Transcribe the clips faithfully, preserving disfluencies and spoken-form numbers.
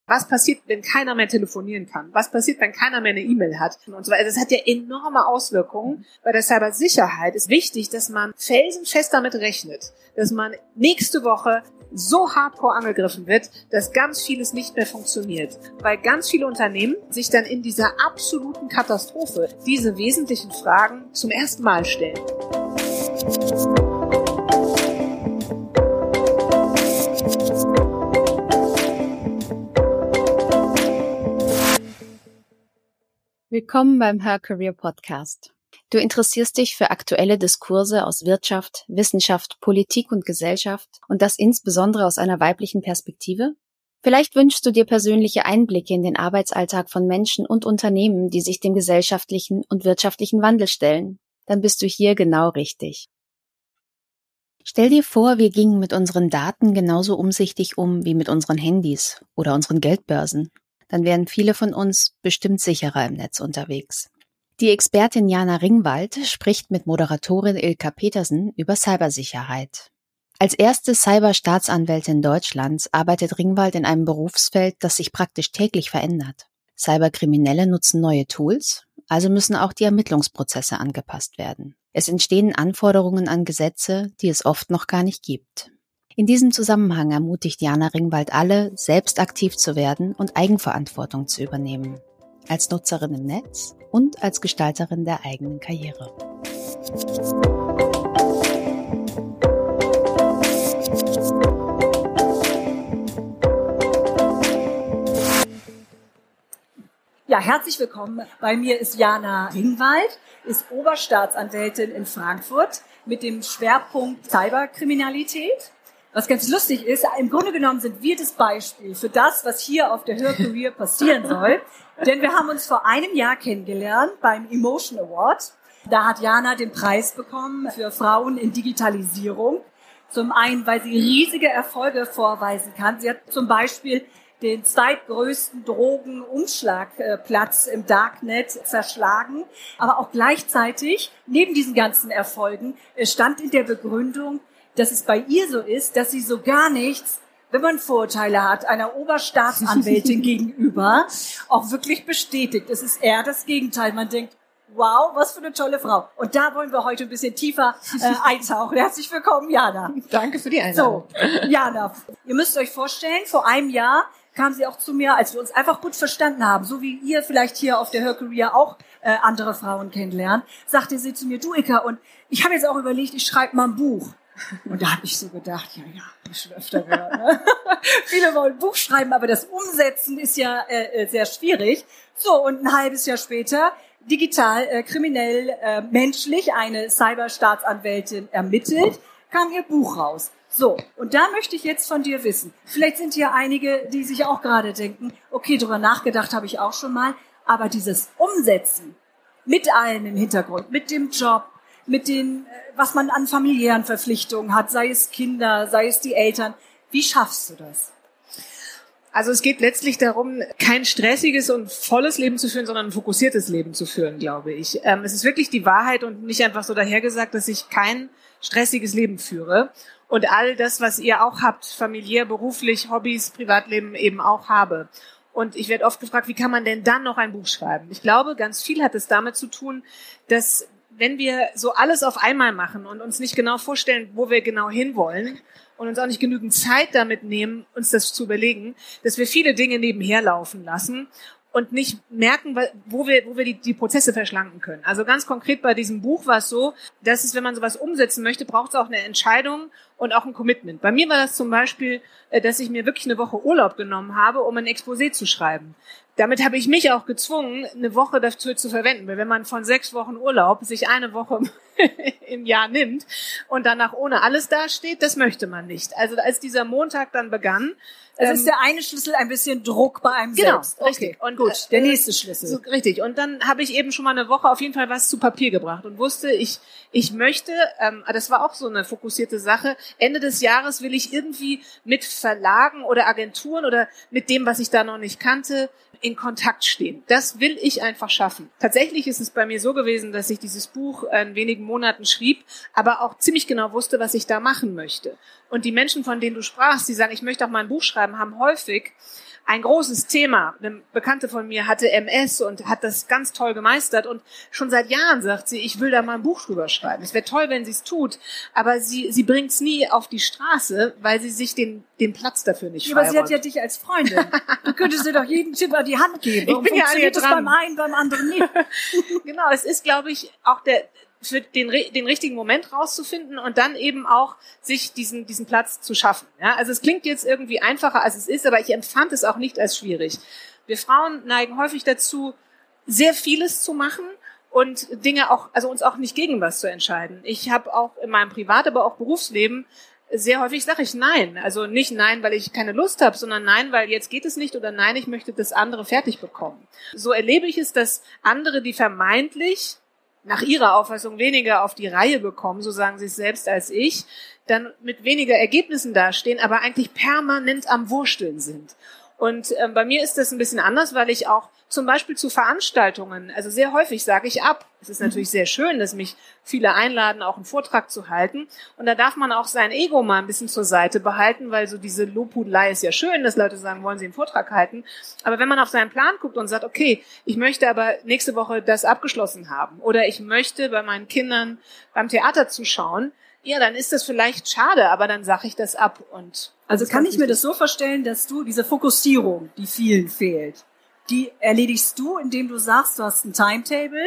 Was passiert, wenn keiner mehr telefonieren kann? Was passiert, wenn keiner mehr eine E-Mail hat? Und so weiter. Das hat ja enorme Auswirkungen. Bei der Cybersicherheit ist wichtig, dass man felsenfest damit rechnet, dass man nächste Woche so hardcore angegriffen wird, dass ganz vieles nicht mehr funktioniert. Weil ganz viele Unternehmen sich dann in dieser absoluten Katastrophe diese wesentlichen Fragen zum ersten Mal stellen. Willkommen beim Her Career Podcast. Du interessierst dich für aktuelle Diskurse aus Wirtschaft, Wissenschaft, Politik und Gesellschaft und das insbesondere aus einer weiblichen Perspektive? Vielleicht wünschst du dir persönliche Einblicke in den Arbeitsalltag von Menschen und Unternehmen, die sich dem gesellschaftlichen und wirtschaftlichen Wandel stellen. Dann bist du hier genau richtig. Stell dir vor, wir gingen mit unseren Daten genauso umsichtig um wie mit unseren Handys oder unseren Geldbörsen. Dann wären viele von uns bestimmt sicherer im Netz unterwegs. Die Expertin Jana Ringwald spricht mit Moderatorin Ilka Petersen über Cybersicherheit. Als erste Cyberstaatsanwältin Deutschlands arbeitet Ringwald in einem Berufsfeld, das sich praktisch täglich verändert. Cyberkriminelle nutzen neue Tools, also müssen auch die Ermittlungsprozesse angepasst werden. Es entstehen Anforderungen an Gesetze, die es oft noch gar nicht gibt. In diesem Zusammenhang ermutigt Jana Ringwald alle, selbst aktiv zu werden und Eigenverantwortung zu übernehmen. Als Nutzerin im Netz und als Gestalterin der eigenen Karriere. Ja, herzlich willkommen. Bei mir ist Jana Ringwald, ist Oberstaatsanwältin in Frankfurt mit dem Schwerpunkt Cyberkriminalität. Was ganz lustig ist, im Grunde genommen sind wir das Beispiel für das, was hier auf der Her Career passieren soll. Denn wir haben uns vor einem Jahr kennengelernt beim Emotion Award. Da hat Jana den Preis bekommen für Frauen in Digitalisierung. Zum einen, weil sie riesige Erfolge vorweisen kann. Sie hat zum Beispiel den zweitgrößten Drogenumschlagplatz im Darknet zerschlagen. Aber auch gleichzeitig, neben diesen ganzen Erfolgen, stand in der Begründung, dass es bei ihr so ist, dass sie so gar nichts, wenn man Vorurteile hat, einer Oberstaatsanwältin gegenüber, auch wirklich bestätigt. Es ist eher das Gegenteil. Man denkt, wow, was für eine tolle Frau. Und da wollen wir heute ein bisschen tiefer äh, eintauchen. Herzlich willkommen, Jana. Danke für die Einladung. So, Jana, ihr müsst euch vorstellen, vor einem Jahr kam sie auch zu mir, als wir uns einfach gut verstanden haben, so wie ihr vielleicht hier auf der Her Career auch äh, andere Frauen kennenlernt, sagte sie zu mir, du Ilka, und ich habe jetzt auch überlegt, ich schreibe mal ein Buch. Und da habe ich so gedacht, ja, ja, hab ich schon öfter gehört. Ne? Viele wollen ein Buch schreiben, aber das Umsetzen ist ja äh, sehr schwierig. So, und ein halbes Jahr später, digital, äh, kriminell, äh, menschlich, eine Cyberstaatsanwältin ermittelt, kam ihr Buch raus. So, und da möchte ich jetzt von dir wissen, vielleicht sind hier einige, die sich auch gerade denken, okay, drüber nachgedacht habe ich auch schon mal, aber dieses Umsetzen mit allem im Hintergrund, mit dem Job, mit den, was man an familiären Verpflichtungen hat, sei es Kinder, sei es die Eltern. Wie schaffst du das? Also es geht letztlich darum, kein stressiges und volles Leben zu führen, sondern ein fokussiertes Leben zu führen, glaube ich. Ähm, es ist wirklich die Wahrheit und nicht einfach so dahergesagt, dass ich kein stressiges Leben führe und all das, was ihr auch habt, familiär, beruflich, Hobbys, Privatleben eben auch habe. Und ich werde oft gefragt, wie kann man denn dann noch ein Buch schreiben? Ich glaube, ganz viel hat es damit zu tun, dass wenn wir so alles auf einmal machen und uns nicht genau vorstellen, wo wir genau hinwollen und uns auch nicht genügend Zeit damit nehmen, uns das zu überlegen, dass wir viele Dinge nebenher laufen lassen und nicht merken, wo wir, wo wir die, die Prozesse verschlanken können. Also ganz konkret bei diesem Buch war es so, dass es, wenn man sowas umsetzen möchte, braucht es auch eine Entscheidung und auch ein Commitment. Bei mir war das zum Beispiel, dass ich mir wirklich eine Woche Urlaub genommen habe, um ein Exposé zu schreiben. Damit habe ich mich auch gezwungen, eine Woche dafür zu verwenden. Weil wenn man von sechs Wochen Urlaub sich eine Woche im Jahr nimmt und danach ohne alles dasteht, das möchte man nicht. Also als dieser Montag dann begann, Es ist der eine Schlüssel, ein bisschen Druck bei einem genau, selbst. Richtig. Okay, und gut, der nächste Schlüssel. So, richtig. Und dann habe ich eben schon mal eine Woche auf jeden Fall was zu Papier gebracht und wusste, ich ich möchte, ähm, das war auch so eine fokussierte Sache, Ende des Jahres will ich irgendwie mit Verlagen oder Agenturen oder mit dem, was ich da noch nicht kannte, in Kontakt stehen. Das will ich einfach schaffen. Tatsächlich ist es bei mir so gewesen, dass ich dieses Buch in wenigen Monaten schrieb, aber auch ziemlich genau wusste, was ich da machen möchte. Und die Menschen, von denen du sprachst, die sagen, ich möchte auch mal ein Buch schreiben, haben häufig ein großes Thema. Eine Bekannte von mir hatte M S und hat das ganz toll gemeistert und schon seit Jahren sagt sie, ich will da mal ein Buch drüber schreiben. Es wäre toll, wenn sie es tut, aber sie sie bringt es nie auf die Straße, weil sie sich den den Platz dafür nicht freiräumt. Aber sie hat ja dich als Freundin. Du könntest dir doch jeden Tipp an die Hand geben. Ich bin ja an ihr dran. Beim einen, beim anderen nicht. Genau, es ist, glaube ich, auch der für den den richtigen Moment rauszufinden und dann eben auch sich diesen diesen Platz zu schaffen. Ja, also es klingt jetzt irgendwie einfacher, als es ist, aber ich empfand es auch nicht als schwierig. Wir Frauen neigen häufig dazu, sehr vieles zu machen und Dinge auch, also uns auch nicht gegen was zu entscheiden. Ich habe auch in meinem Privat, aber auch Berufsleben sehr häufig sage ich nein. Also nicht nein, weil ich keine Lust habe, sondern nein, weil jetzt geht es nicht oder nein, ich möchte das andere fertig bekommen. So erlebe ich es, dass andere, die vermeintlich nach ihrer Auffassung weniger auf die Reihe bekommen, so sagen sie es selbst als ich, dann mit weniger Ergebnissen dastehen, aber eigentlich permanent am Wursteln sind. Und äh, bei mir ist das ein bisschen anders, weil ich auch zum Beispiel zu Veranstaltungen, also sehr häufig sage ich ab. Es ist natürlich sehr schön, dass mich viele einladen, auch einen Vortrag zu halten. Und da darf man auch sein Ego mal ein bisschen zur Seite behalten, weil so diese Lobhudelei ist ja schön, dass Leute sagen, wollen sie einen Vortrag halten. Aber wenn man auf seinen Plan guckt und sagt, okay, ich möchte aber nächste Woche das abgeschlossen haben oder ich möchte bei meinen Kindern beim Theater zuschauen, ja, dann ist das vielleicht schade, aber dann sage ich das ab. Und also kann ich mir das so vorstellen, dass du diese Fokussierung, die vielen fehlt, die erledigst du, indem du sagst, du hast ein Timetable,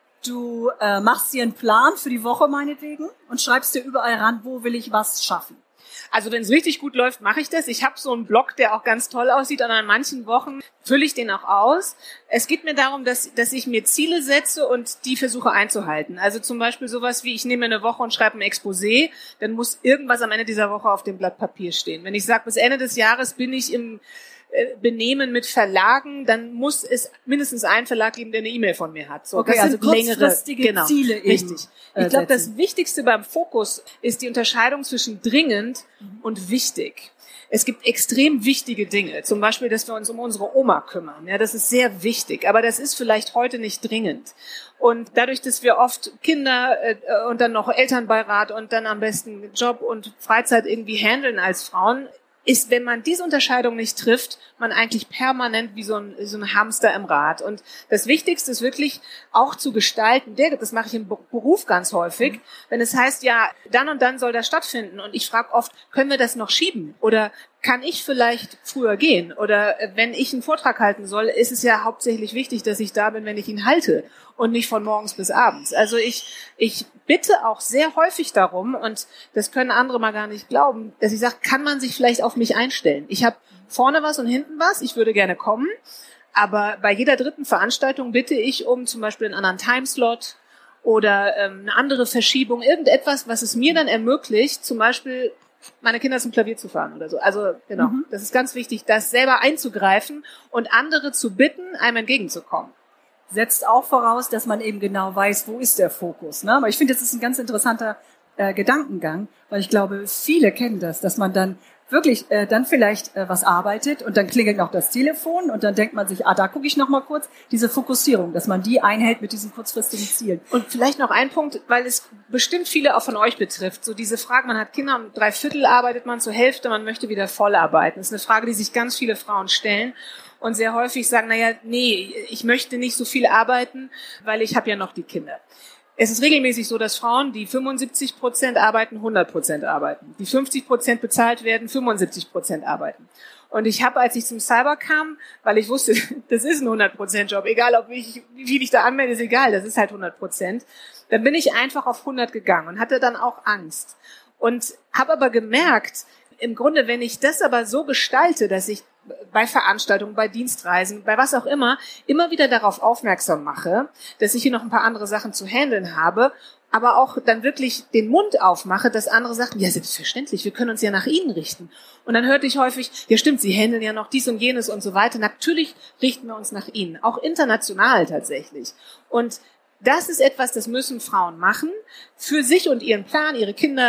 du äh, machst dir einen Plan für die Woche meinetwegen und schreibst dir überall ran, wo will ich was schaffen. Also wenn es richtig gut läuft, mache ich das. Ich habe so einen Blog, der auch ganz toll aussieht und an manchen Wochen fülle ich den auch aus. Es geht mir darum, dass, dass ich mir Ziele setze und die versuche einzuhalten. Also zum Beispiel sowas wie, ich nehme eine Woche und schreibe ein Exposé, dann muss irgendwas am Ende dieser Woche auf dem Blatt Papier stehen. Wenn ich sage, bis Ende des Jahres bin ich im Benehmen mit Verlagen, dann muss es mindestens einen Verlag geben, der eine E-Mail von mir hat. So, okay, das also sind kurzfristige genau, Ziele eben. Richtig. Ich glaube, das Wichtigste beim Fokus ist die Unterscheidung zwischen dringend mhm. und wichtig. Es gibt extrem wichtige Dinge, zum Beispiel, dass wir uns um unsere Oma kümmern. Ja, das ist sehr wichtig, aber das ist vielleicht heute nicht dringend. Und dadurch, dass wir oft Kinder äh, und dann noch Elternbeirat und dann am besten Job und Freizeit irgendwie handeln als Frauen, ist, wenn man diese Unterscheidung nicht trifft, man eigentlich permanent wie so ein, so ein Hamster im Rad. Und das Wichtigste ist wirklich auch zu gestalten, das mache ich im Beruf ganz häufig, wenn es heißt, ja, dann und dann soll das stattfinden. Und ich frage oft, können wir das noch schieben? Oder kann ich vielleicht früher gehen? Oder wenn ich einen Vortrag halten soll, ist es ja hauptsächlich wichtig, dass ich da bin, wenn ich ihn halte und nicht von morgens bis abends. Also ich, ich bitte auch sehr häufig darum, und das können andere mal gar nicht glauben, dass ich sage, kann man sich vielleicht auf mich einstellen? Ich habe vorne was und hinten was, ich würde gerne kommen, aber bei jeder dritten Veranstaltung bitte ich um zum Beispiel einen anderen Timeslot oder ähm, eine andere Verschiebung, irgendetwas, was es mir dann ermöglicht, zum Beispiel meine Kinder zum Klavier zu fahren oder so. Also genau, mhm. das ist ganz wichtig, das selber einzugreifen und andere zu bitten, einem entgegenzukommen. Setzt auch voraus, dass man eben genau weiß, wo ist der Fokus. Ne? Aber ich finde, das ist ein ganz interessanter äh, Gedankengang, weil ich glaube, viele kennen das, dass man dann wirklich äh, dann vielleicht äh, was arbeitet und dann klingelt noch das Telefon und dann denkt man sich, ah, da gucke ich noch mal kurz, diese Fokussierung, dass man die einhält mit diesen kurzfristigen Zielen. Und vielleicht noch ein Punkt, weil es bestimmt viele auch von euch betrifft, so diese Frage, man hat Kinder und drei Viertel arbeitet man zur Hälfte, man möchte wieder voll arbeiten. Das ist eine Frage, die sich ganz viele Frauen stellen und sehr häufig sagen, naja, nee, ich möchte nicht so viel arbeiten, weil ich habe ja noch die Kinder. Es ist regelmäßig so, dass Frauen, die fünfundsiebzig Prozent arbeiten, hundert Prozent arbeiten. Die fünfzig Prozent bezahlt werden, fünfundsiebzig Prozent arbeiten. Und ich habe, als ich zum Cyber kam, weil ich wusste, das ist ein hundert Prozent Job, egal ob ich, wie viel ich da anmelde, ist egal, das ist halt hundert Prozent. Dann bin ich einfach auf hundert gegangen und hatte dann auch Angst. Und habe aber gemerkt, im Grunde, wenn ich das aber so gestalte, dass ich bei Veranstaltungen, bei Dienstreisen, bei was auch immer, immer wieder darauf aufmerksam mache, dass ich hier noch ein paar andere Sachen zu handeln habe, aber auch dann wirklich den Mund aufmache, dass andere sagen, ja, selbstverständlich, wir können uns ja nach Ihnen richten. Und dann hörte ich häufig, ja stimmt, Sie handeln ja noch dies und jenes und so weiter. Natürlich richten wir uns nach Ihnen, auch international tatsächlich. Und das ist etwas, das müssen Frauen machen, für sich und ihren Plan, ihre Kinder,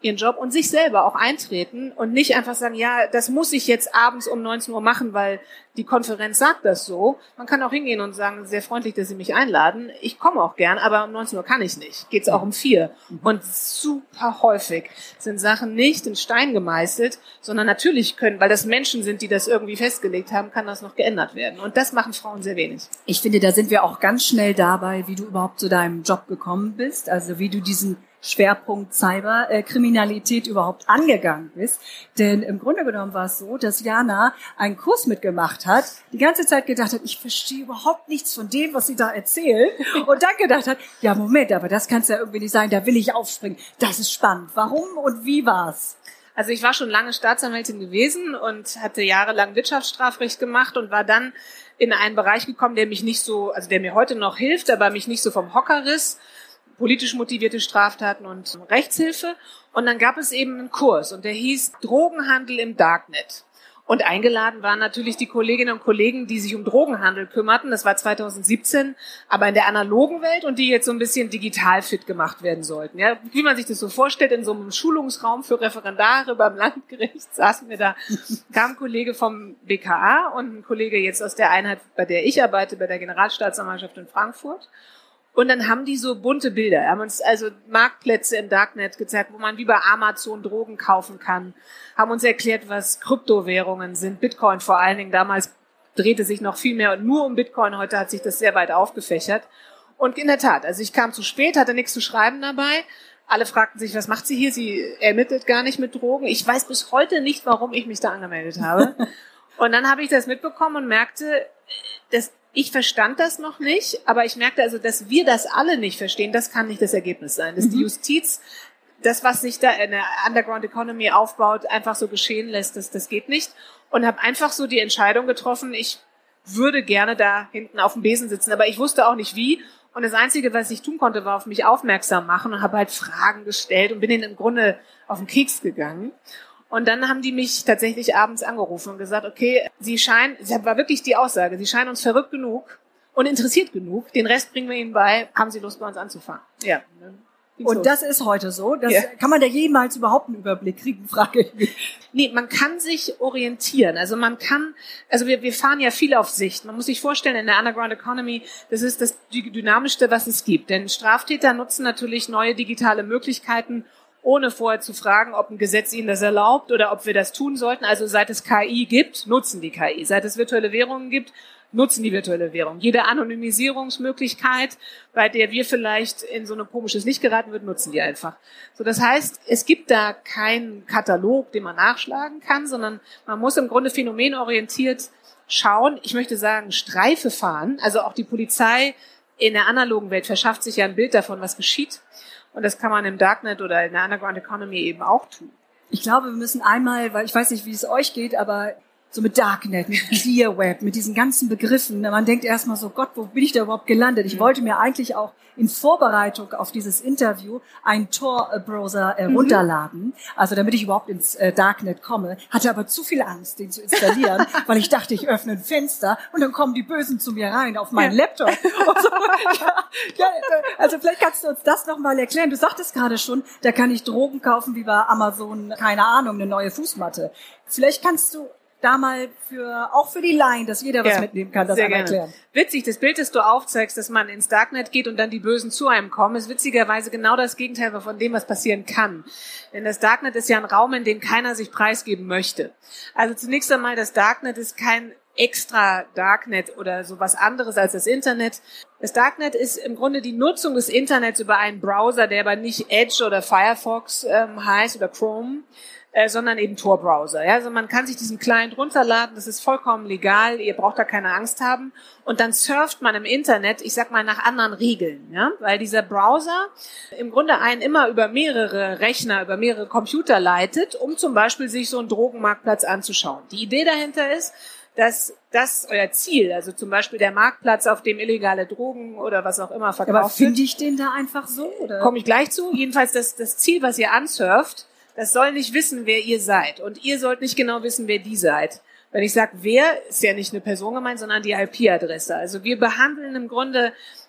ihren Job und sich selber auch eintreten und nicht einfach sagen, ja, das muss ich jetzt abends um neunzehn Uhr machen, weil die Konferenz sagt das so. Man kann auch hingehen und sagen, sehr freundlich, dass Sie mich einladen. Ich komme auch gern, aber um neunzehn Uhr kann ich nicht. Geht's auch um vier. Und super häufig sind Sachen nicht in Stein gemeißelt, sondern natürlich können, weil das Menschen sind, die das irgendwie festgelegt haben, kann das noch geändert werden. Und das machen Frauen sehr wenig. Ich finde, da sind wir auch ganz schnell dabei, wie du überhaupt zu deinem Job gekommen bist, also wie du diesen Schwerpunkt Cyberkriminalität überhaupt angegangen bist. Denn im Grunde genommen war es so, dass Jana einen Kurs mitgemacht hat, die ganze Zeit gedacht hat, ich verstehe überhaupt nichts von dem, was sie da erzählen. Und dann gedacht hat, ja Moment, aber das kann es ja irgendwie nicht sein, da will ich aufspringen. Das ist spannend. Warum und wie war's? Also ich war schon lange Staatsanwältin gewesen und hatte jahrelang Wirtschaftsstrafrecht gemacht und war dann in einen Bereich gekommen, der mich nicht so, also der mir heute noch hilft, aber mich nicht so vom Hocker riss. Politisch motivierte Straftaten und Rechtshilfe. Und dann gab es eben einen Kurs und der hieß Drogenhandel im Darknet. Und eingeladen waren natürlich die Kolleginnen und Kollegen, die sich um Drogenhandel kümmerten. Das war zweitausendsiebzehn, aber in der analogen Welt und die jetzt so ein bisschen digital fit gemacht werden sollten. Ja, wie man sich das so vorstellt, in so einem Schulungsraum für Referendare beim Landgericht saßen wir da, kam ein Kollege vom B K A und ein Kollege jetzt aus der Einheit, bei der ich arbeite, bei der Generalstaatsanwaltschaft in Frankfurt. Und dann haben die so bunte Bilder, haben uns also Marktplätze im Darknet gezeigt, wo man wie bei Amazon Drogen kaufen kann, haben uns erklärt, was Kryptowährungen sind, Bitcoin vor allen Dingen. Damals drehte sich noch viel mehr nur um Bitcoin, heute hat sich das sehr weit aufgefächert. Und in der Tat, also ich kam zu spät, hatte nichts zu schreiben dabei. Alle fragten sich, was macht sie hier? Sie ermittelt gar nicht mit Drogen. Ich weiß bis heute nicht, warum ich mich da angemeldet habe. Und dann habe ich das mitbekommen und merkte, dass ich verstand das noch nicht, aber ich merkte also, dass wir das alle nicht verstehen, das kann nicht das Ergebnis sein. Dass mhm. die Justiz, das, was sich da in der Underground Economy aufbaut, einfach so geschehen lässt, das, das geht nicht. Und habe einfach so die Entscheidung getroffen, ich würde gerne da hinten auf dem Besen sitzen, aber ich wusste auch nicht wie. Und das Einzige, was ich tun konnte, war auf mich aufmerksam machen und habe halt Fragen gestellt und bin ihnen im Grunde auf den Keks gegangen. Und dann haben die mich tatsächlich abends angerufen und gesagt, okay, Sie scheinen, das war wirklich die Aussage, Sie scheinen uns verrückt genug und interessiert genug, den Rest bringen wir Ihnen bei, haben Sie Lust, bei uns anzufangen? Ja. Und los. Das ist heute so? Das ja. Kann man da jemals überhaupt einen Überblick kriegen, frage ich mich. Nee, man kann sich orientieren. Also man kann, also wir, wir fahren ja viel auf Sicht. Man muss sich vorstellen, in der Underground Economy, das ist das Dynamischste, was es gibt. Denn Straftäter nutzen natürlich neue digitale Möglichkeiten, ohne vorher zu fragen, ob ein Gesetz ihnen das erlaubt oder ob wir das tun sollten. Also seit es K I gibt, nutzen die K I. Seit es virtuelle Währungen gibt, nutzen die virtuelle Währung. Jede Anonymisierungsmöglichkeit, bei der wir vielleicht in so ein komisches Licht geraten würden, nutzen die einfach. So, das heißt, es gibt da keinen Katalog, den man nachschlagen kann, sondern man muss im Grunde phänomenorientiert schauen. Ich möchte sagen, Streife fahren. Also auch die Polizei in der analogen Welt verschafft sich ja ein Bild davon, was geschieht. Und das kann man im Darknet oder in der Underground Economy eben auch tun. Ich glaube, wir müssen einmal, weil ich weiß nicht, wie es euch geht, aber so mit Darknet, mit Clear Web, mit diesen ganzen Begriffen. Man denkt erstmal so, Gott, wo bin ich da überhaupt gelandet? Ich mhm. wollte mir eigentlich auch in Vorbereitung auf dieses Interview einen Tor-Browser äh, runterladen, mhm. also damit ich überhaupt ins äh, Darknet komme, hatte aber zu viel Angst, den zu installieren, weil ich dachte, ich öffne ein Fenster und dann kommen die Bösen zu mir rein auf meinen ja. Laptop. Und so, ja, ja, also vielleicht kannst du uns das nochmal erklären. Du sagtest gerade schon, da kann ich Drogen kaufen wie bei Amazon, keine Ahnung, eine neue Fußmatte. Vielleicht kannst du da mal für, auch für die Laien, dass jeder was ja, mitnehmen kann, das einmal erklären. Witzig, das Bild, das du aufzeigst, dass man ins Darknet geht und dann die Bösen zu einem kommen, ist witzigerweise genau das Gegenteil von dem, was passieren kann. Denn das Darknet ist ja ein Raum, in dem keiner sich preisgeben möchte. Also zunächst einmal, das Darknet ist kein extra Darknet oder sowas anderes als das Internet. Das Darknet ist im Grunde die Nutzung des Internets über einen Browser, der aber nicht Edge oder Firefox ähm, heißt oder Chrome, Äh, sondern eben Tor-Browser. Ja? Also man kann sich diesen Client runterladen, das ist vollkommen legal, ihr braucht da keine Angst haben. Und dann surft man im Internet, ich sag mal, nach anderen Regeln. Ja? Weil dieser Browser im Grunde einen immer über mehrere Rechner, über mehrere Computer leitet, um zum Beispiel sich so einen Drogenmarktplatz anzuschauen. Die Idee dahinter ist, dass das euer Ziel, also zum Beispiel der Marktplatz, auf dem illegale Drogen oder was auch immer verkauft wird. Aber finde ich den da einfach so? Oder? Komme ich gleich zu. Jedenfalls das, das Ziel, was ihr ansurft, das soll nicht wissen, wer ihr seid. Und ihr sollt nicht genau wissen, wer die seid. Wenn ich sage, wer, ist ja nicht eine Person gemeint, sondern die I P-Adresse. Also wir behandeln im Grunde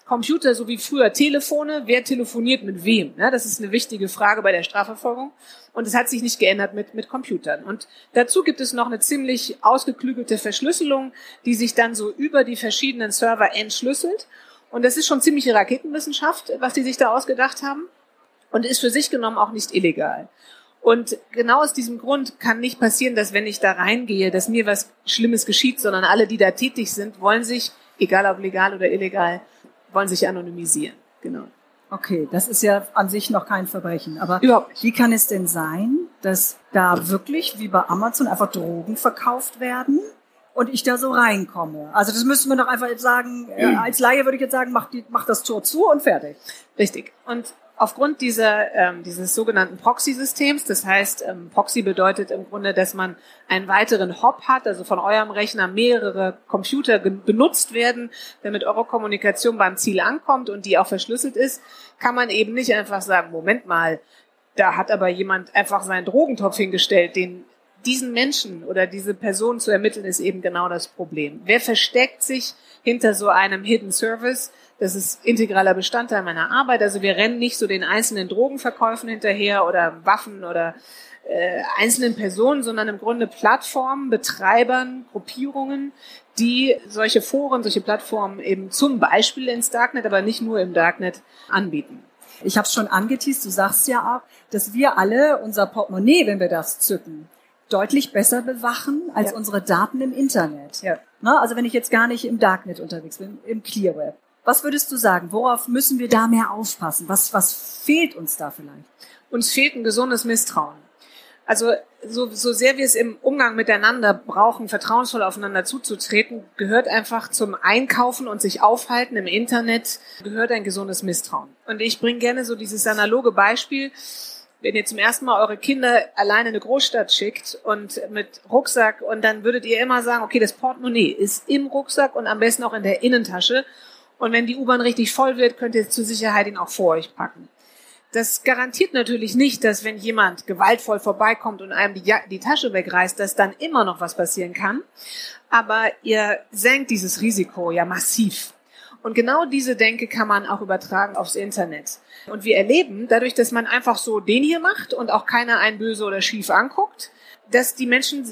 Computer, so wie früher Telefone, wer telefoniert mit wem? Ja, das ist eine wichtige Frage bei der Strafverfolgung. Und es hat sich nicht geändert mit, mit Computern. Und dazu gibt es noch eine ziemlich ausgeklügelte Verschlüsselung, die sich dann so über die verschiedenen Server entschlüsselt. Und das ist schon ziemliche Raketenwissenschaft, was die sich da ausgedacht haben. Und ist für sich genommen auch nicht illegal. Und genau aus diesem Grund kann nicht passieren, dass wenn ich da reingehe, dass mir was Schlimmes geschieht, sondern alle, die da tätig sind, wollen sich, egal ob legal oder illegal, wollen sich anonymisieren. Genau. Okay, das ist ja an sich noch kein Verbrechen. Aber überhaupt nicht. Wie kann es denn sein, dass da wirklich, wie bei Amazon, einfach Drogen verkauft werden und ich da so reinkomme? Also das müsste man doch einfach jetzt sagen, äh, als Laie würde ich jetzt sagen, mach, die, mach das Tor zu und fertig. Richtig. Und aufgrund dieser, ähm, dieses sogenannten Proxy-Systems, das heißt, ähm, Proxy bedeutet im Grunde, dass man einen weiteren Hop hat, also von eurem Rechner mehrere Computer ge- benutzt werden, damit eure Kommunikation beim Ziel ankommt und die auch verschlüsselt ist, kann man eben nicht einfach sagen, Moment mal, da hat aber jemand einfach seinen Drogentopf hingestellt, den diesen Menschen oder diese Person zu ermitteln, ist eben genau das Problem. Wer versteckt sich hinter so einem Hidden Service? Das ist integraler Bestandteil meiner Arbeit. Also wir rennen nicht so den einzelnen Drogenverkäufen hinterher oder Waffen oder äh, einzelnen Personen, sondern im Grunde Plattformen, Betreibern, Gruppierungen, die solche Foren, solche Plattformen eben zum Beispiel ins Darknet, aber nicht nur im Darknet anbieten. Ich habe es schon angeteast, du sagst ja auch, dass wir alle unser Portemonnaie, wenn wir das zücken, deutlich besser bewachen als ja. unsere Daten im Internet. Ja. Na, also wenn ich jetzt gar nicht im Darknet unterwegs bin, im Clear Web. Was würdest du sagen? Worauf müssen wir da mehr aufpassen? Was, was fehlt uns da vielleicht? Uns fehlt ein gesundes Misstrauen. Also so, so sehr wir es im Umgang miteinander brauchen, vertrauensvoll aufeinander zuzutreten, gehört einfach zum Einkaufen und sich aufhalten im Internet, gehört ein gesundes Misstrauen. Und ich bringe gerne so dieses analoge Beispiel, wenn ihr zum ersten Mal eure Kinder alleine in eine Großstadt schickt und mit Rucksack und dann würdet ihr immer sagen, okay, das Portemonnaie ist im Rucksack und am besten auch in der Innentasche. Und wenn die U-Bahn richtig voll wird, könnt ihr zur Sicherheit ihn auch vor euch packen. Das garantiert natürlich nicht, dass wenn jemand gewaltvoll vorbeikommt und einem die, die Tasche wegreißt, dass dann immer noch was passieren kann. Aber ihr senkt dieses Risiko ja massiv. Und genau diese Denke kann man auch übertragen aufs Internet. Und wir erleben, dadurch, dass man einfach so den hier macht und auch keiner einen böse oder schief anguckt, dass die Menschen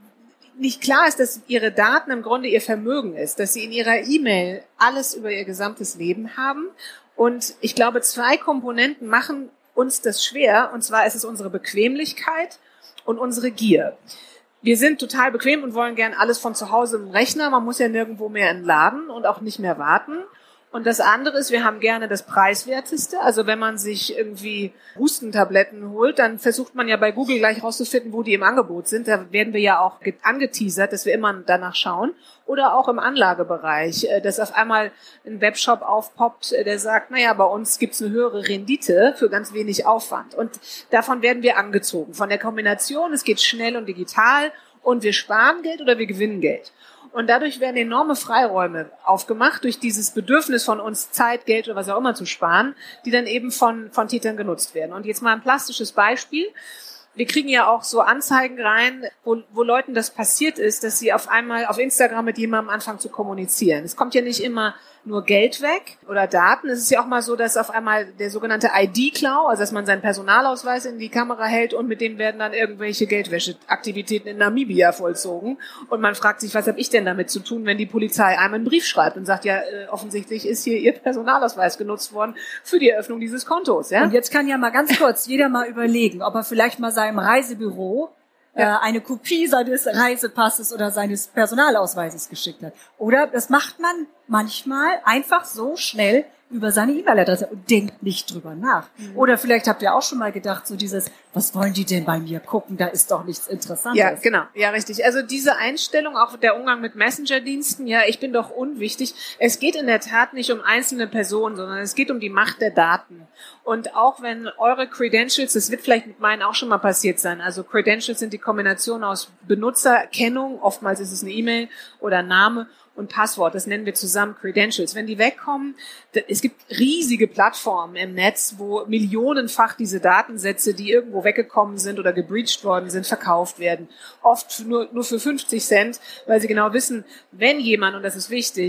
nicht klar ist, dass ihre Daten im Grunde ihr Vermögen ist, dass sie in ihrer E-Mail alles über ihr gesamtes Leben haben. Und ich glaube, zwei Komponenten machen uns das schwer. Und zwar ist es unsere Bequemlichkeit und unsere Gier. Wir sind total bequem und wollen gern alles von zu Hause im Rechner. Man muss ja nirgendwo mehr in den Laden und auch nicht mehr warten. Und das andere ist, wir haben gerne das Preiswerteste. Also wenn man sich irgendwie Hustentabletten holt, dann versucht man ja bei Google gleich rauszufinden, wo die im Angebot sind. Da werden wir ja auch angeteasert, dass wir immer danach schauen. Oder auch im Anlagebereich, dass auf einmal ein Webshop aufpoppt, der sagt, naja, bei uns gibt's eine höhere Rendite für ganz wenig Aufwand. Und davon werden wir angezogen. Von der Kombination, es geht schnell und digital und wir sparen Geld oder wir gewinnen Geld. Und dadurch werden enorme Freiräume aufgemacht durch dieses Bedürfnis von uns, Zeit, Geld oder was auch immer zu sparen, die dann eben von, von Tätern genutzt werden. Und jetzt mal ein plastisches Beispiel. Wir kriegen ja auch so Anzeigen rein, wo, wo Leuten das passiert ist, dass sie auf einmal auf Instagram mit jemandem anfangen zu kommunizieren. Es kommt ja nicht immer nur Geld weg oder Daten. Es ist ja auch mal so, dass auf einmal der sogenannte I D-Klau, also dass man seinen Personalausweis in die Kamera hält und mit dem werden dann irgendwelche Geldwäscheaktivitäten in Namibia vollzogen. Und man fragt sich, was habe ich denn damit zu tun, wenn die Polizei einem einen Brief schreibt und sagt, ja, äh, offensichtlich ist hier Ihr Personalausweis genutzt worden für die Eröffnung dieses Kontos. Ja? Und jetzt kann ja mal ganz kurz jeder mal überlegen, ob er vielleicht mal seinem Reisebüro ja. äh, eine Kopie seines Reisepasses oder seines Personalausweises geschickt hat. Oder das macht man manchmal einfach so schnell über seine E-Mail-Adresse und denkt nicht drüber nach. Mhm. Oder vielleicht habt ihr auch schon mal gedacht, so dieses, was wollen die denn bei mir gucken, da ist doch nichts Interessantes. Ja, genau, ja, richtig. Also diese Einstellung, auch der Umgang mit Messenger-Diensten, ja, ich bin doch unwichtig. Es geht in der Tat nicht um einzelne Personen, sondern es geht um die Macht der Daten. Und auch wenn eure Credentials, das wird vielleicht mit meinen auch schon mal passiert sein, also Credentials sind die Kombination aus Benutzerkennung, oftmals ist es eine E-Mail oder Name, und Passwort, das nennen wir zusammen Credentials. Wenn die wegkommen, es gibt riesige Plattformen im Netz, wo millionenfach diese Datensätze, die irgendwo weggekommen sind oder gebreached worden sind, verkauft werden. Oft nur, nur für fünfzig Cent, weil sie genau wissen, wenn jemand, und das ist wichtig,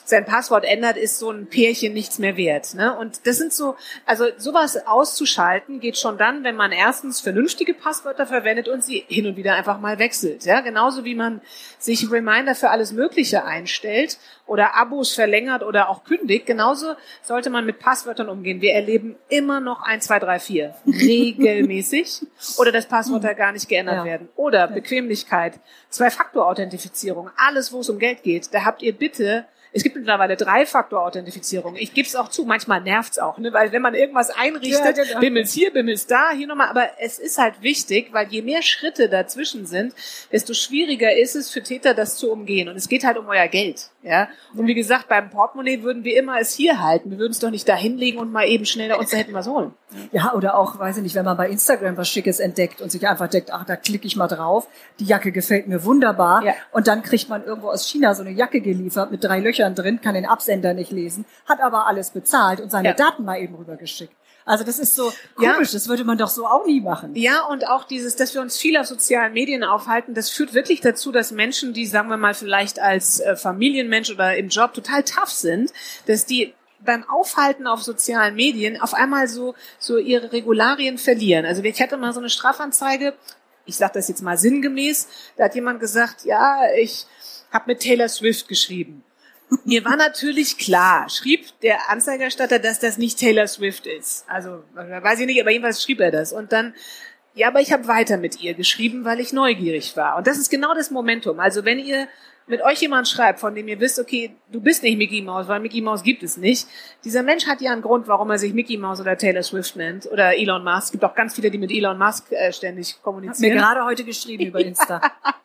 sein Passwort ändert, ist so ein Pärchen nichts mehr wert. Ne? Und das sind so, also sowas auszuschalten geht schon dann, wenn man erstens vernünftige Passwörter verwendet und sie hin und wieder einfach mal wechselt. Ja? Genauso wie man sich Reminder für alles Mögliche einstellt oder Abos verlängert oder auch kündigt, genauso sollte man mit Passwörtern umgehen. Wir erleben immer noch eins, zwei, drei, vier regelmäßig oder das Passwort da gar nicht geändert ja. werden. Oder Bequemlichkeit, Zwei-Faktor-Authentifizierung, alles, wo es um Geld geht, da habt ihr bitte, es gibt mittlerweile Drei-Faktor-Authentifizierung. Ich gebe es auch zu, manchmal nervt's auch, ne? Weil wenn man irgendwas einrichtet, ja, genau. bimmelt's hier, bimmelt's da, hier nochmal. Aber es ist halt wichtig, weil je mehr Schritte dazwischen sind, desto schwieriger ist es für Täter, das zu umgehen. Und es geht halt um euer Geld. Ja? Und wie gesagt, beim Portemonnaie würden wir immer es hier halten. Wir würden es doch nicht da hinlegen und mal eben schnell da uns da hätten was holen. Ja, oder auch, weiß ich nicht, wenn man bei Instagram was Schickes entdeckt und sich einfach denkt, ach, da klicke ich mal drauf, die Jacke gefällt mir wunderbar. Ja. Und dann kriegt man irgendwo aus China so eine Jacke geliefert mit drei Löchern drin, kann den Absender nicht lesen, hat aber alles bezahlt und seine ja. Daten mal eben rübergeschickt. Also das ist so komisch, ja. das würde man doch so auch nie machen. Ja, und auch dieses, dass wir uns viel auf sozialen Medien aufhalten, das führt wirklich dazu, dass Menschen, die, sagen wir mal, vielleicht als äh, Familienmensch oder im Job total tough sind, dass die beim Aufhalten auf sozialen Medien auf einmal so so ihre Regularien verlieren. Also ich hatte mal so eine Strafanzeige, ich sage das jetzt mal sinngemäß, da hat jemand gesagt, ja, ich habe mit Taylor Swift geschrieben. Mir war natürlich klar, schrieb der Anzeigerstatter, dass das nicht Taylor Swift ist. Also, weiß ich nicht, aber jedenfalls schrieb er das. Und dann, ja, aber ich habe weiter mit ihr geschrieben, weil ich neugierig war. Und das ist genau das Momentum. Also, wenn ihr mit euch jemand schreibt, von dem ihr wisst, okay, du bist nicht Mickey Mouse, weil Mickey Mouse gibt es nicht. Dieser Mensch hat ja einen Grund, warum er sich Mickey Mouse oder Taylor Swift nennt oder Elon Musk. Es gibt auch ganz viele, die mit Elon Musk äh, ständig kommunizieren. Hat mir gerade heute geschrieben über Insta.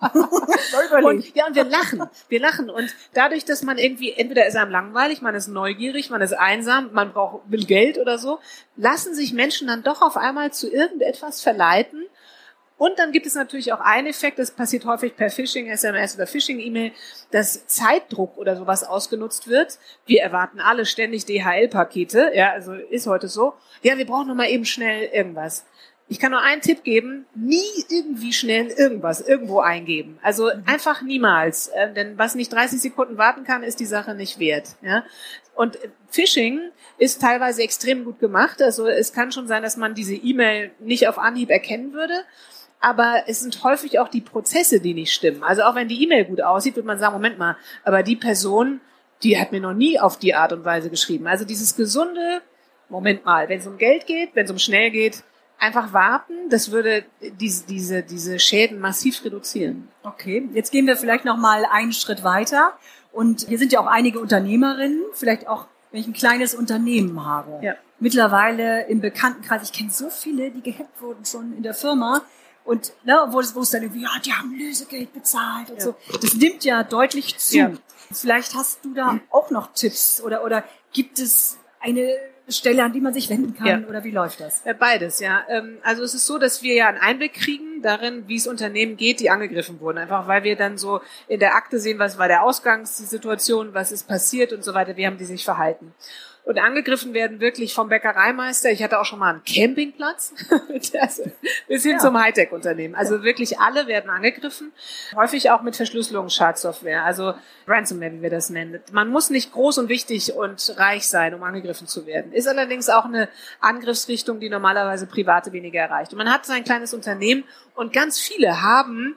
und, ja, und wir lachen. Wir lachen. Und dadurch, dass man irgendwie, entweder ist einem langweilig, man ist neugierig, man ist einsam, man braucht, will Geld oder so, lassen sich Menschen dann doch auf einmal zu irgendetwas verleiten. Und dann gibt es natürlich auch einen Effekt, das passiert häufig per Phishing, S M S oder Phishing-E-Mail, dass Zeitdruck oder sowas ausgenutzt wird. Wir erwarten alle ständig D H L-Pakete, ja, also ist heute so. Ja, wir brauchen noch mal eben schnell irgendwas. Ich kann nur einen Tipp geben, nie irgendwie schnell irgendwas irgendwo eingeben. Also einfach niemals, äh, denn was nicht dreißig Sekunden warten kann, ist die Sache nicht wert. Ja? Und Phishing ist teilweise extrem gut gemacht. Also es kann schon sein, dass man diese E-Mail nicht auf Anhieb erkennen würde. Aber es sind häufig auch die Prozesse, die nicht stimmen. Also auch wenn die E-Mail gut aussieht, wird man sagen, Moment mal, aber die Person, die hat mir noch nie auf die Art und Weise geschrieben. Also dieses gesunde, Moment mal, wenn es um Geld geht, wenn es um schnell geht, einfach warten, das würde diese, diese, diese Schäden massiv reduzieren. Okay, jetzt gehen wir vielleicht noch mal einen Schritt weiter. Und hier sind ja auch einige Unternehmerinnen, vielleicht auch, wenn ich ein kleines Unternehmen habe. Ja. Mittlerweile im Bekanntenkreis, ich kenne so viele, die gehackt wurden schon in der Firma. Und ne, wo es, wo es dann irgendwie, ja, die haben Lösegeld bezahlt und ja. so. Das nimmt ja deutlich zu. Ja. Vielleicht hast du da auch noch Tipps oder oder gibt es eine Stelle, an die man sich wenden kann ja. oder wie läuft das? Beides, ja. Also es ist so, dass wir ja einen Einblick kriegen darin, wie es Unternehmen geht, die angegriffen wurden. Einfach weil wir dann so in der Akte sehen, was war der Ausgangssituation, was ist passiert und so weiter, wie haben die sich verhalten. Und angegriffen werden wirklich vom Bäckereimeister. Ich hatte auch schon mal einen Campingplatz bis hin ja. zum Hightech-Unternehmen. Also wirklich alle werden angegriffen. Häufig auch mit Verschlüsselungsschadsoftware, also Ransomware, wie wir das nennen. Man muss nicht groß und wichtig und reich sein, um angegriffen zu werden. Ist allerdings auch eine Angriffsrichtung, die normalerweise Private weniger erreicht. Und man hat sein kleines Unternehmen und ganz viele haben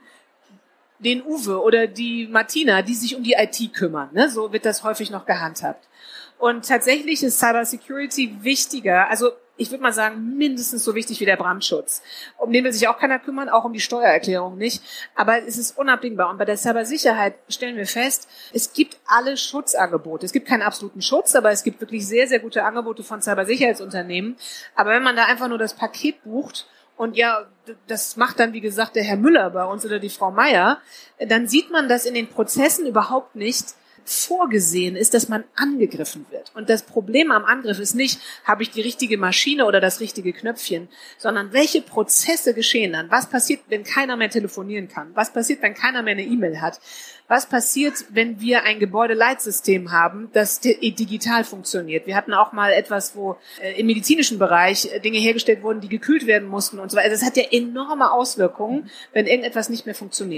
den Uwe oder die Martina, die sich um die I T kümmern. Ne? So wird das häufig noch gehandhabt. Und tatsächlich ist Cybersecurity wichtiger, also ich würde mal sagen, mindestens so wichtig wie der Brandschutz. Um den will sich auch keiner kümmern, auch um die Steuererklärung nicht. Aber es ist unabdingbar. Und bei der Cybersicherheit stellen wir fest, es gibt alle Schutzangebote. Es gibt keinen absoluten Schutz, aber es gibt wirklich sehr, sehr gute Angebote von Cybersicherheitsunternehmen. Aber wenn man da einfach nur das Paket bucht, und ja, das macht dann, wie gesagt, der Herr Müller bei uns oder die Frau Meier, dann sieht man, dass in den Prozessen überhaupt nicht vorgesehen ist, dass man angegriffen wird. Und das Problem am Angriff ist nicht, habe ich die richtige Maschine oder das richtige Knöpfchen, sondern welche Prozesse geschehen dann? Was passiert, wenn keiner mehr telefonieren kann? Was passiert, wenn keiner mehr eine E-Mail hat? Was passiert, wenn wir ein Gebäudeleitsystem haben, das digital funktioniert? Wir hatten auch mal etwas, wo äh, im medizinischen Bereich äh, Dinge hergestellt wurden, die gekühlt werden mussten und so weiter. Also es hat ja enorme Auswirkungen, wenn irgendetwas nicht mehr funktioniert.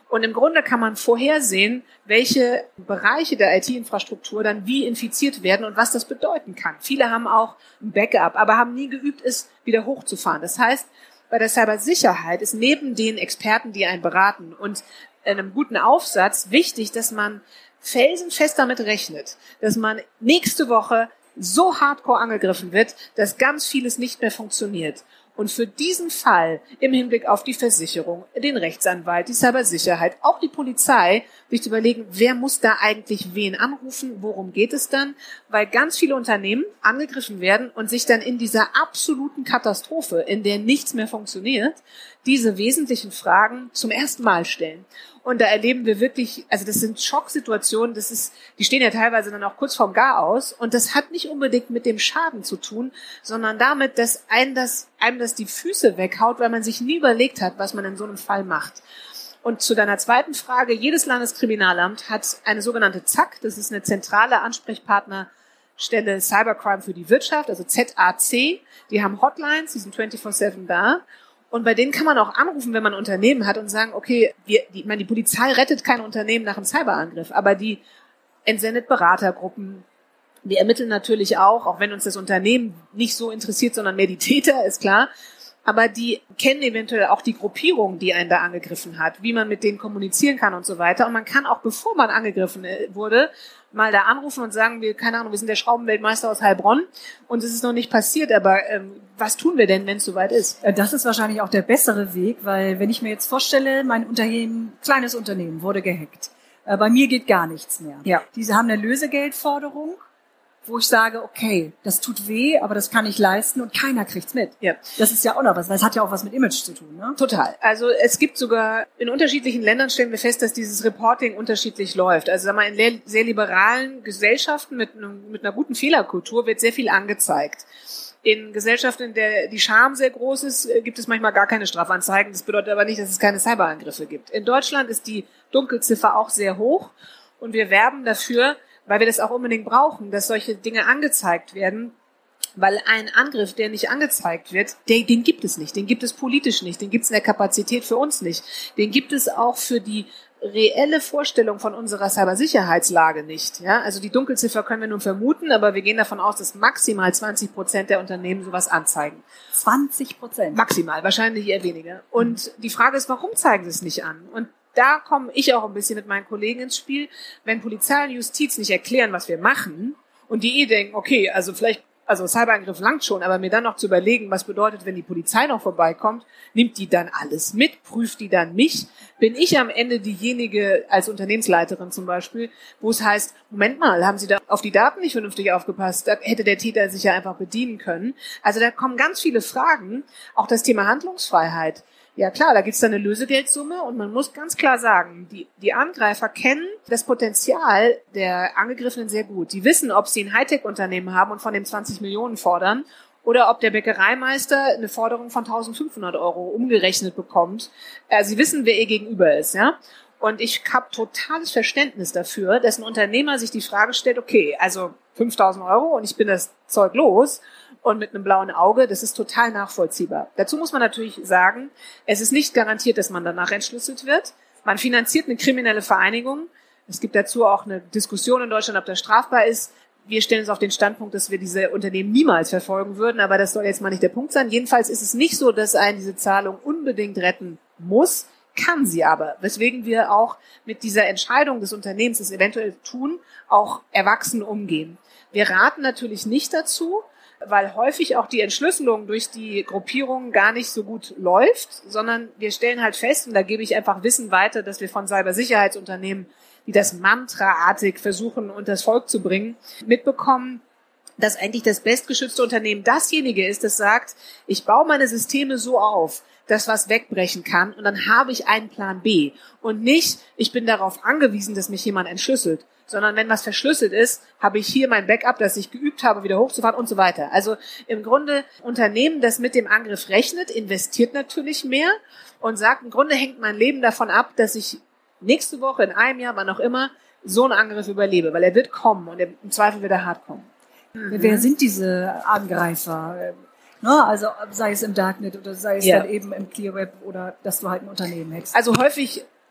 Und im Grunde kann man vorhersehen, welche Bereiche der I T-Infrastruktur dann wie infiziert werden und was das bedeuten kann. Viele haben auch ein Backup, aber haben nie geübt, es wieder hochzufahren. Das heißt, bei der Cybersicherheit ist neben den Experten, die einen beraten und einem guten Aufsatz wichtig, dass man felsenfest damit rechnet, dass man nächste Woche so hardcore angegriffen wird, dass ganz vieles nicht mehr funktioniert. Und für diesen Fall im Hinblick auf die Versicherung, den Rechtsanwalt, die Cybersicherheit, auch die Polizei, sich zu überlegen, wer muss da eigentlich wen anrufen, worum geht es dann? Weil ganz viele Unternehmen angegriffen werden und sich dann in dieser absoluten Katastrophe, in der nichts mehr funktioniert, diese wesentlichen Fragen zum ersten Mal stellen. Und da erleben wir wirklich, also das sind Schocksituationen, das ist, die stehen ja teilweise dann auch kurz vorm Gar aus. Und das hat nicht unbedingt mit dem Schaden zu tun, sondern damit, dass einem das, einem das die Füße weghaut, weil man sich nie überlegt hat, was man in so einem Fall macht. Und zu deiner zweiten Frage, jedes Landeskriminalamt hat eine sogenannte Z A C, das ist eine zentrale Ansprechpartnerstelle Cybercrime für die Wirtschaft, also Z A C. Die haben Hotlines, die sind vierundzwanzig sieben da. Und bei denen kann man auch anrufen, wenn man ein Unternehmen hat und sagen, okay, wir, die, ich meine, die Polizei rettet kein Unternehmen nach einem Cyberangriff, aber die entsendet Beratergruppen. Wir ermitteln natürlich auch, auch wenn uns das Unternehmen nicht so interessiert, sondern mehr die Täter, ist klar. Aber die kennen eventuell auch die Gruppierung, die einen da angegriffen hat, wie man mit denen kommunizieren kann und so weiter. Und man kann auch, bevor man angegriffen wurde, mal da anrufen und sagen, wir, keine Ahnung, wir sind der Schraubenweltmeister aus Heilbronn und es ist noch nicht passiert, aber ähm, was tun wir denn, wenn es soweit ist? Das ist wahrscheinlich auch der bessere Weg, weil wenn ich mir jetzt vorstelle, mein Unternehmen, kleines Unternehmen, wurde gehackt. Äh, bei mir geht gar nichts mehr. Ja. Diese haben eine Lösegeldforderung, wo ich sage, okay, das tut weh, aber das kann ich leisten und keiner kriegt's mit. Ja. Das ist ja auch noch was, weil es hat ja auch was mit Image zu tun, ne? Total. Also es gibt sogar, in unterschiedlichen Ländern stellen wir fest, dass dieses Reporting unterschiedlich läuft. Also sagen wir, in sehr liberalen Gesellschaften mit, einem, mit einer guten Fehlerkultur wird sehr viel angezeigt. In Gesellschaften, in der die Scham sehr groß ist, gibt es manchmal gar keine Strafanzeigen. Das bedeutet aber nicht, dass es keine Cyberangriffe gibt. In Deutschland ist die Dunkelziffer auch sehr hoch und wir werben dafür, weil wir das auch unbedingt brauchen, dass solche Dinge angezeigt werden, weil ein Angriff, der nicht angezeigt wird, den, den gibt es nicht, den gibt es politisch nicht, den gibt es in der Kapazität für uns nicht, den gibt es auch für die reelle Vorstellung von unserer Cybersicherheitslage nicht. Ja? Also die Dunkelziffer können wir nun vermuten, aber wir gehen davon aus, dass maximal zwanzig Prozent der Unternehmen sowas anzeigen. zwanzig Prozent? Maximal, wahrscheinlich eher weniger. Und die Frage ist, warum zeigen sie es nicht an? Und da komme ich auch ein bisschen mit meinen Kollegen ins Spiel. Wenn Polizei und Justiz nicht erklären, was wir machen und die eh denken, okay, also vielleicht, also Cyberangriff langt schon, aber mir dann noch zu überlegen, was bedeutet, wenn die Polizei noch vorbeikommt, nimmt die dann alles mit, prüft die dann mich? Bin ich am Ende diejenige als Unternehmensleiterin zum Beispiel, wo es heißt, Moment mal, haben Sie da auf die Daten nicht vernünftig aufgepasst? Da hätte der Täter sich ja einfach bedienen können. Also da kommen ganz viele Fragen, auch das Thema Handlungsfreiheit. Ja klar, da gibt's dann eine Lösegeldsumme und man muss ganz klar sagen, die, die Angreifer kennen das Potenzial der Angegriffenen sehr gut. Die wissen, ob sie ein Hightech-Unternehmen haben und von dem zwanzig Millionen fordern oder ob der Bäckereimeister eine Forderung von eintausendfünfhundert Euro umgerechnet bekommt. Äh, sie wissen, wer ihr gegenüber ist, ja. Und ich habe totales Verständnis dafür, dass ein Unternehmer sich die Frage stellt, okay, also fünftausend Euro und ich bin das Zeug los. Und mit einem blauen Auge, das ist total nachvollziehbar. Dazu muss man natürlich sagen, es ist nicht garantiert, dass man danach entschlüsselt wird. Man finanziert eine kriminelle Vereinigung. Es gibt dazu auch eine Diskussion in Deutschland, ob das strafbar ist. Wir stellen uns auf den Standpunkt, dass wir diese Unternehmen niemals verfolgen würden, aber das soll jetzt mal nicht der Punkt sein. Jedenfalls ist es nicht so, dass einen diese Zahlung unbedingt retten muss, kann sie aber. Weswegen wir auch mit dieser Entscheidung des Unternehmens, das eventuell tun, auch erwachsen umgehen. Wir raten natürlich nicht dazu, weil häufig auch die Entschlüsselung durch die Gruppierung gar nicht so gut läuft, sondern wir stellen halt fest, und da gebe ich einfach Wissen weiter, dass wir von Cybersicherheitsunternehmen, die das mantraartig versuchen, unter das Volk zu bringen, mitbekommen, dass eigentlich das bestgeschützte Unternehmen dasjenige ist, das sagt, ich baue meine Systeme so auf, dass was wegbrechen kann und dann habe ich einen Plan B und nicht, ich bin darauf angewiesen, dass mich jemand entschlüsselt, sondern wenn was verschlüsselt ist, habe ich hier mein Backup, das ich geübt habe, wieder hochzufahren und so weiter. Also im Grunde, Unternehmen, das mit dem Angriff rechnet, investiert natürlich mehr und sagt, im Grunde hängt mein Leben davon ab, dass ich nächste Woche, in einem Jahr, wann auch immer, so einen Angriff überlebe, weil er wird kommen und im Zweifel wird er hart kommen. Mhm. Wer sind diese Angreifer? Ne? Also sei es im Darknet oder sei es ja. dann eben im Clear Web oder dass du halt ein Unternehmen hackst. Also häufig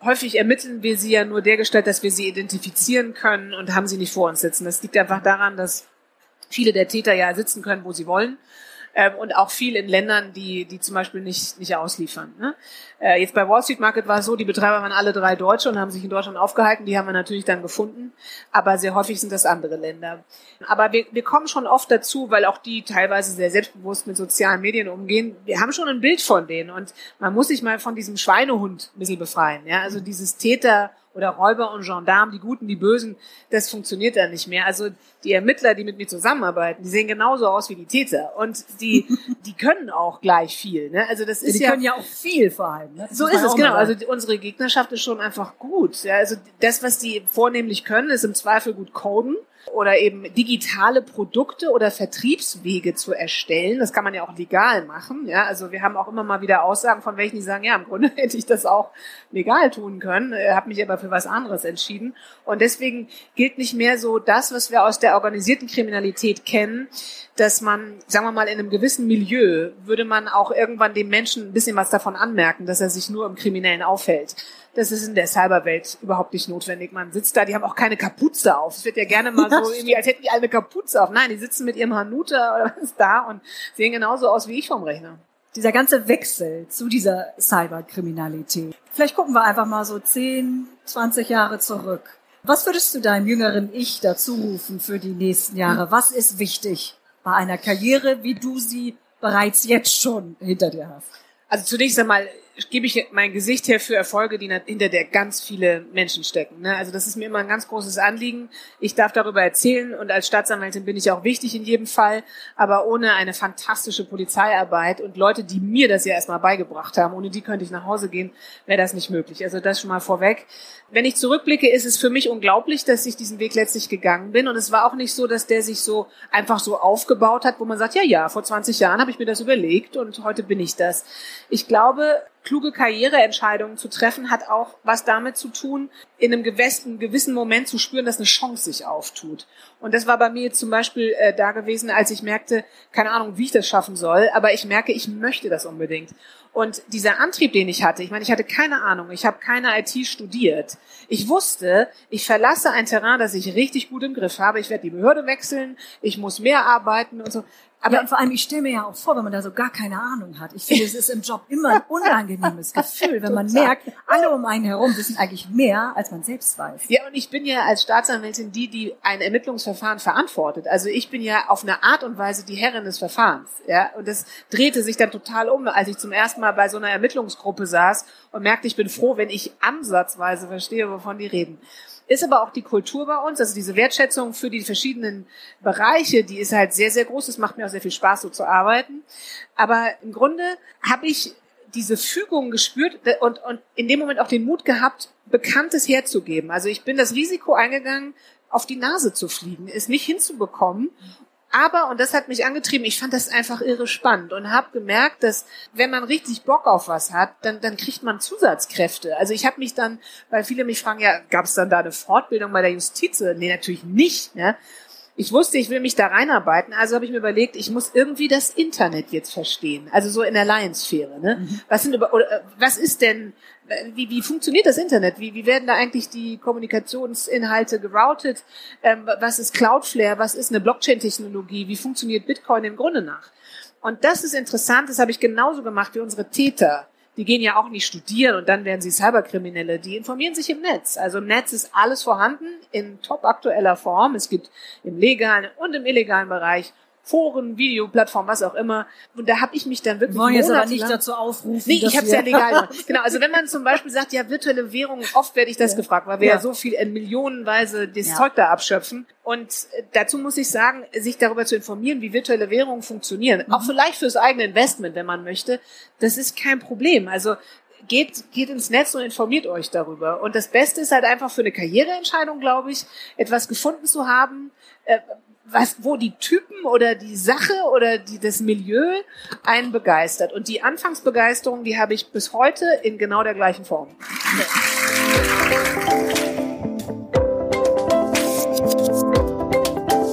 häufig ermitteln wir sie ja nur dergestalt, dass wir sie identifizieren können und haben sie nicht vor uns sitzen. Das liegt einfach daran, dass viele der Täter ja sitzen können, wo sie wollen. Ähm, und auch viel in Ländern, die die zum Beispiel nicht nicht ausliefern. Ne? Äh, jetzt bei Wall Street Market war es so, die Betreiber waren alle drei Deutsche und haben sich in Deutschland aufgehalten. Die haben wir natürlich dann gefunden, aber sehr häufig sind das andere Länder. Aber wir, wir kommen schon oft dazu, weil auch die teilweise sehr selbstbewusst mit sozialen Medien umgehen. Wir haben schon ein Bild von denen und man muss sich mal von diesem Schweinehund ein bisschen befreien. Ja? Also dieses Täter oder Räuber und Gendarmen, die Guten, die Bösen, das funktioniert dann nicht mehr. Also die Ermittler, die mit mir zusammenarbeiten, die sehen genauso aus wie die Täter und die die können auch gleich viel. Ne? Also das ist die ja, können ja auch viel vor allem. Ne? So ist es, genau. Also die, unsere Gegnerschaft ist schon einfach gut. Ja? Also das, was die vornehmlich können, ist im Zweifel gut coden oder eben digitale Produkte oder Vertriebswege zu erstellen. Das kann man ja auch legal machen. Ja, also wir haben auch immer mal wieder Aussagen von welchen, die sagen, ja, im Grunde hätte ich das auch legal tun können, habe mich aber für was anderes entschieden. Und deswegen gilt nicht mehr so das, was wir aus der organisierten Kriminalität kennen, dass man, sagen wir mal, in einem gewissen Milieu würde man auch irgendwann dem Menschen ein bisschen was davon anmerken, dass er sich nur im Kriminellen aufhält. Das ist in der Cyberwelt überhaupt nicht notwendig. Man sitzt da, die haben auch keine Kapuze auf. Es wird ja gerne mal so irgendwie, als hätten die alle eine Kapuze auf. Nein, die sitzen mit ihrem Hanuta oder was da und sehen genauso aus wie ich vom Rechner. Dieser ganze Wechsel zu dieser Cyberkriminalität. Vielleicht gucken wir einfach mal so zehn, zwanzig Jahre zurück. Was würdest du deinem jüngeren Ich dazu rufen für die nächsten Jahre? Was ist wichtig bei einer Karriere, wie du sie bereits jetzt schon hinter dir hast? Also zunächst einmal gebe ich mein Gesicht her für Erfolge, die hinter der ganz viele Menschen stecken. Ne? Also das ist mir immer ein ganz großes Anliegen. Ich darf darüber erzählen und als Staatsanwältin bin ich auch wichtig in jedem Fall, aber ohne eine fantastische Polizeiarbeit und Leute, die mir das ja erstmal beigebracht haben, ohne die könnte ich nach Hause gehen, wäre das nicht möglich. Also das schon mal vorweg. Wenn ich zurückblicke, ist es für mich unglaublich, dass ich diesen Weg letztlich gegangen bin und es war auch nicht so, dass der sich so einfach so aufgebaut hat, wo man sagt, ja, ja, vor zwanzig Jahren habe ich mir das überlegt und heute bin ich das. Ich glaube, kluge Karriereentscheidungen zu treffen, hat auch was damit zu tun, in einem gewissen, gewissen Moment zu spüren, dass eine Chance sich auftut. Und das war bei mir zum Beispiel äh, da gewesen, als ich merkte, keine Ahnung, wie ich das schaffen soll, aber ich merke, ich möchte das unbedingt. Und dieser Antrieb, den ich hatte, ich meine, ich hatte keine Ahnung, ich habe keine I T studiert. Ich wusste, ich verlasse ein Terrain, das ich richtig gut im Griff habe. Ich werde die Behörde wechseln, ich muss mehr arbeiten und so. Aber ja, vor allem, ich stelle mir ja auch vor, wenn man da so gar keine Ahnung hat. Ich finde, es ist im Job immer ein unangenehmes Gefühl, wenn man merkt, alle um einen herum wissen eigentlich mehr, als man selbst weiß. Ja, und ich bin ja als Staatsanwältin die, die ein Ermittlungsverfahren verantwortet. Also ich bin ja auf eine Art und Weise die Herrin des Verfahrens. Ja, und das drehte sich dann total um, als ich zum ersten Mal bei so einer Ermittlungsgruppe saß und merkte, ich bin froh, wenn ich ansatzweise verstehe, wovon die reden. Ist aber auch die Kultur bei uns, also diese Wertschätzung für die verschiedenen Bereiche, die ist halt sehr, sehr groß. Es macht mir auch sehr viel Spaß, so zu arbeiten. Aber im Grunde habe ich diese Fügung gespürt und, und in dem Moment auch den Mut gehabt, Bekanntes herzugeben. Also ich bin das Risiko eingegangen, auf die Nase zu fliegen, es nicht hinzubekommen. Aber, und das hat mich angetrieben, ich fand das einfach irre spannend und habe gemerkt, dass wenn man richtig Bock auf was hat, dann, dann kriegt man Zusatzkräfte. Also ich habe mich dann, weil viele mich fragen, ja, gab es dann da eine Fortbildung bei der Justiz? Nee, natürlich nicht. Ne? Ich wusste, ich will mich da reinarbeiten, also habe ich mir überlegt, ich muss irgendwie das Internet jetzt verstehen. Also so in der Laiensphäre. Ne? Mhm. Was sind über, oder, was ist denn, wie, wie funktioniert das Internet? Wie, wie werden da eigentlich die Kommunikationsinhalte geroutet? Ähm, was ist Cloudflare? Was ist eine Blockchain-Technologie? Wie funktioniert Bitcoin im Grunde nach? Und das ist interessant, das habe ich genauso gemacht wie unsere Täter. Die gehen ja auch nicht studieren und dann werden sie Cyberkriminelle. Die informieren sich im Netz. Also im Netz ist alles vorhanden in top aktueller Form. Es gibt im legalen und im illegalen Bereich Foren, Videoplattformen, was auch immer. Und da habe ich mich dann wirklich Wir wollen jetzt aber nicht dazu aufrufen. Nee, ich habe es ja legal gemacht. Genau, also wenn man zum Beispiel sagt, ja, virtuelle Währungen, oft werde ich das ja. gefragt, weil wir ja. ja so viel in millionenweise das ja. Zeug da abschöpfen. Und dazu muss ich sagen, sich darüber zu informieren, wie virtuelle Währungen funktionieren, mhm. auch vielleicht fürs eigene Investment, wenn man möchte, das ist kein Problem. Also geht geht ins Netz und informiert euch darüber. Und das Beste ist halt einfach für eine Karriereentscheidung, glaube ich, etwas gefunden zu haben, äh, was, wo die Typen oder die Sache oder die, das Milieu einen begeistert. Und die Anfangsbegeisterung, die habe ich bis heute in genau der gleichen Form.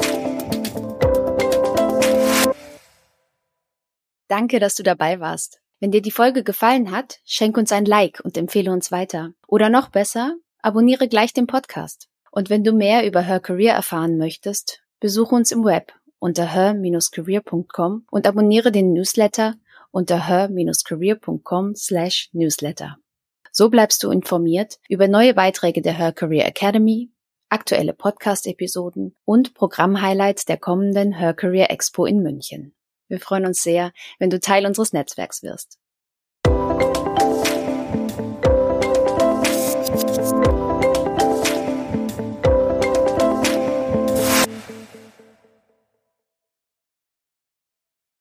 Danke, dass du dabei warst. Wenn dir die Folge gefallen hat, schenk uns ein Like und empfehle uns weiter. Oder noch besser, abonniere gleich den Podcast. Und wenn du mehr über Her Career erfahren möchtest, besuche uns im Web unter her Bindestrich career Punkt com und abonniere den Newsletter unter her Bindestrich career Punkt com slash newsletter. So bleibst du informiert über neue Beiträge der Her Career Academy, aktuelle Podcast-Episoden und Programm-Highlights der kommenden Her Career Expo in München. Wir freuen uns sehr, wenn du Teil unseres Netzwerks wirst.